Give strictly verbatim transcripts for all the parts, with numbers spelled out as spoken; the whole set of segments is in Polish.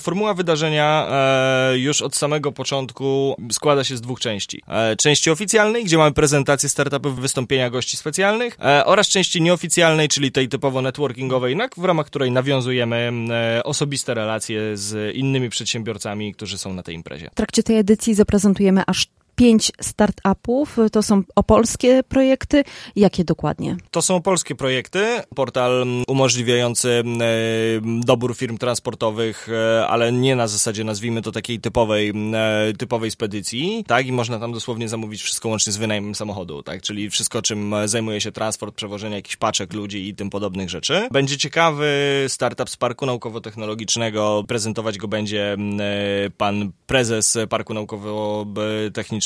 Formuła wydarzenia e, już od samego początku składa się z dwóch części. E, części oficjalnej, gdzie mamy prezentację startupów, wystąpienia gości specjalnych e, oraz części nieoficjalnej, czyli tej typowo networkingowej, w ramach której nawiązujemy e, osobiste relacje z innymi przedsiębiorcami, którzy są na tej imprezie. W trakcie tej edycji zaprezentujemy aż pięć startupów. To są opolskie projekty. Jakie dokładnie? To są polskie projekty. Portal umożliwiający dobór firm transportowych, ale nie na zasadzie, nazwijmy to, takiej typowej, typowej spedycji. Tak, i można tam dosłownie zamówić wszystko łącznie z wynajmem samochodu, tak, czyli wszystko, czym zajmuje się transport, przewożenie jakichś paczek ludzi i tym podobnych rzeczy. Będzie ciekawy startup z Parku Naukowo-Technologicznego. Prezentować go będzie pan prezes Parku Naukowo-Technicznego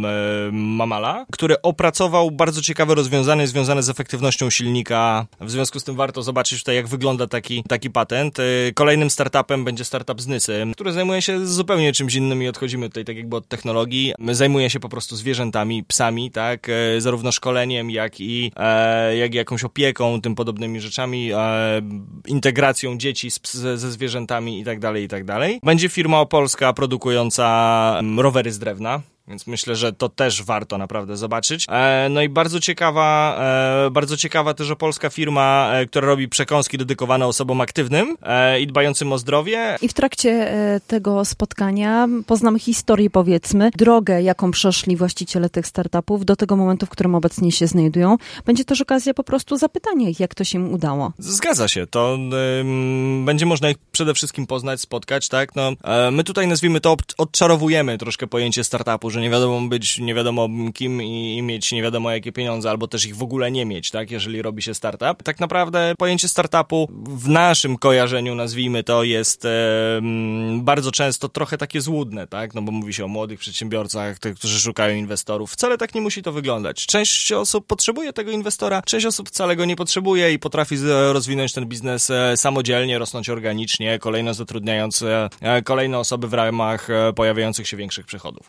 Mamala, który opracował bardzo ciekawe rozwiązanie związane z efektywnością silnika. W związku z tym warto zobaczyć tutaj, jak wygląda taki, taki patent. Kolejnym startupem będzie startup z Nysy, który zajmuje się zupełnie czymś innym i odchodzimy tutaj tak jakby od technologii. Zajmuje się po prostu zwierzętami, psami, tak, zarówno szkoleniem, jak i, e, jak i jakąś opieką, tym podobnymi rzeczami, e, integracją dzieci z, ze zwierzętami i tak dalej, i tak dalej. Będzie firma opolska produkująca rowery z drewna. Więc myślę, że to też warto naprawdę zobaczyć. E, no i bardzo ciekawa, e, bardzo ciekawa też opolska firma, e, która robi przekąski dedykowane osobom aktywnym e, i dbającym o zdrowie. I w trakcie e, tego spotkania poznamy historię, powiedzmy, drogę, jaką przeszli właściciele tych startupów do tego momentu, w którym obecnie się znajdują. Będzie też okazja po prostu zapytania ich, jak to się im udało. Zgadza się. To y, będzie można ich przede wszystkim poznać, spotkać, tak? No, e, my tutaj, nazwijmy to, odczarowujemy troszkę pojęcie startupu, że nie wiadomo być nie wiadomo kim i, i mieć nie wiadomo jakie pieniądze, albo też ich w ogóle nie mieć, tak, jeżeli robi się startup. Tak naprawdę pojęcie startupu w naszym kojarzeniu, nazwijmy to, jest e, bardzo często trochę takie złudne, tak, no bo mówi się o młodych przedsiębiorcach, tych, którzy szukają inwestorów. Wcale tak nie musi to wyglądać. Część osób potrzebuje tego inwestora, część osób wcale go nie potrzebuje i potrafi rozwinąć ten biznes samodzielnie, rosnąć organicznie, kolejno zatrudniając e, kolejne osoby w ramach e, pojawiających się większych przychodów.